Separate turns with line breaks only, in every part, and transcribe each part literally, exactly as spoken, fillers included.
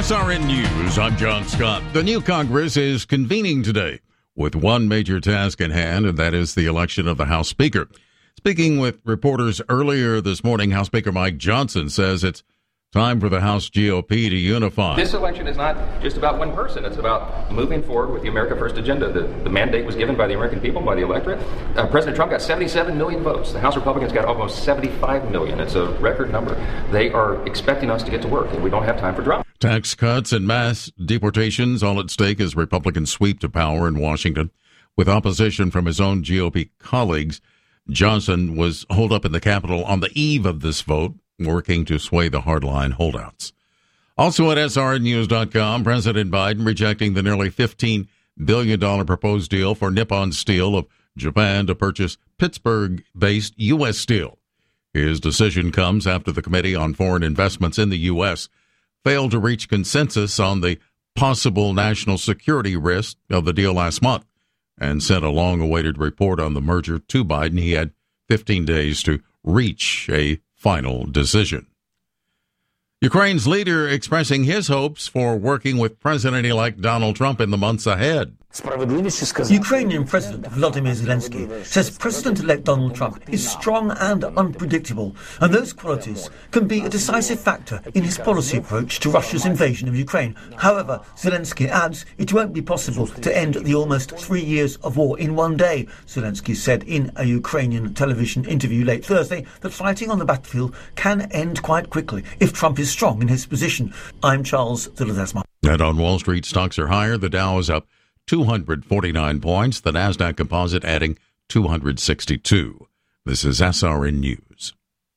S R N News, I'm John Scott. The new Congress is convening today with one major task in hand, and that is the election of the House Speaker. Speaking with reporters earlier this morning, House Speaker Mike Johnson says it's time for the House G O P to unify.
This election is not just about one person. It's about moving forward with the America First agenda. The, the mandate was given by the American people, by the electorate. Uh, President Trump got seventy-seven million votes. The House Republicans got almost seventy-five million. It's a record number. They are expecting us to get to work, and we don't have time for drama.
Tax cuts and mass deportations all at stake as Republicans sweep to power in Washington. With opposition from his own G O P colleagues, Johnson was holed up in the Capitol on the eve of this vote, working to sway the hardline holdouts. Also at S R N news dot com, President Biden rejecting the nearly fifteen billion dollars proposed deal for Nippon Steel of Japan to purchase Pittsburgh-based U S Steel. His decision comes after the Committee on Foreign Investments in the U S failed to reach consensus on the possible national security risk of the deal last month and sent a long-awaited report on the merger to Biden. He had fifteen days to reach a final decision. Ukraine's leader expressing his hopes for working with President-elect Donald Trump in the months ahead.
Ukrainian President Volodymyr Zelensky says President-elect Donald Trump is strong and unpredictable, and those qualities can be a decisive factor in his policy approach to Russia's invasion of Ukraine. However, Zelensky adds it won't be possible to end the almost three years of war in one day. Zelensky said in a Ukrainian television interview late Thursday that fighting on the battlefield can end quite quickly if Trump is strong in his position. I'm Charles Zilazasma.
And on Wall Street, stocks are higher. The Dow is up two hundred forty-nine points, the NASDAQ Composite adding two hundred sixty-two. This is S R N News.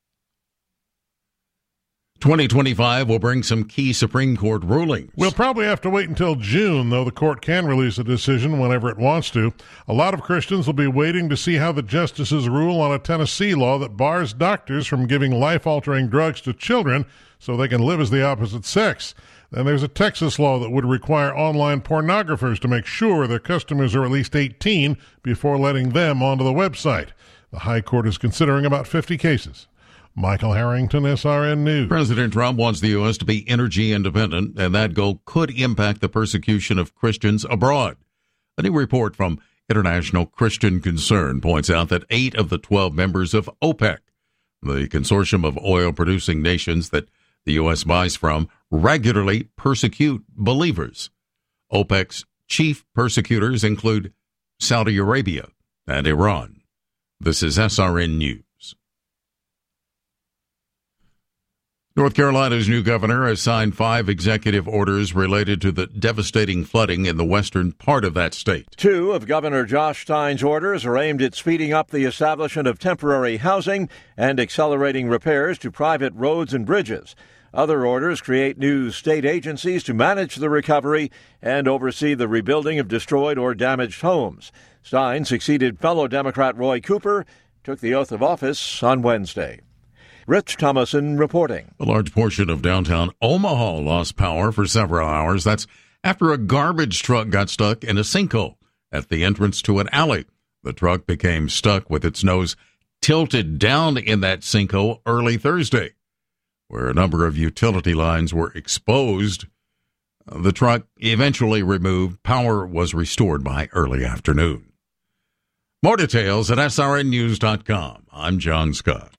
twenty twenty-five will bring some key Supreme Court rulings.
We'll probably have to wait until June, though the court can release a decision whenever it wants to. A lot of Christians will be waiting to see how the justices rule on a Tennessee law that bars doctors from giving life-altering drugs to children so they can live as the opposite sex. Then there's a Texas law that would require online pornographers to make sure their customers are at least eighteen before letting them onto the website. The High Court is considering about fifty cases. Michael Harrington, S R N News.
President Trump wants the U S to be energy independent, and that goal could impact the persecution of Christians abroad. A new report from International Christian Concern points out that eight of the twelve members of OPEC, the consortium of oil-producing nations that the U S buys from, regularly persecute believers. OPEC's chief persecutors include Saudi Arabia and Iran. This is S R N News. North Carolina's new governor has signed five executive orders related to the devastating flooding in the western part of that state.
Two of Governor Josh Stein's orders are aimed at speeding up the establishment of temporary housing and accelerating repairs to private roads and bridges. Other orders create new state agencies to manage the recovery and oversee the rebuilding of destroyed or damaged homes. Stein succeeded fellow Democrat Roy Cooper, took the oath of office on Wednesday. Rich Thomason reporting.
A large portion of downtown Omaha lost power for several hours. That's after a garbage truck got stuck in a sinkhole at the entrance to an alley. The truck became stuck with its nose tilted down in that sinkhole early Thursday, where a number of utility lines were exposed. The truck eventually removed. Power was restored by early afternoon. More details at S R N news dot com. I'm John Scott.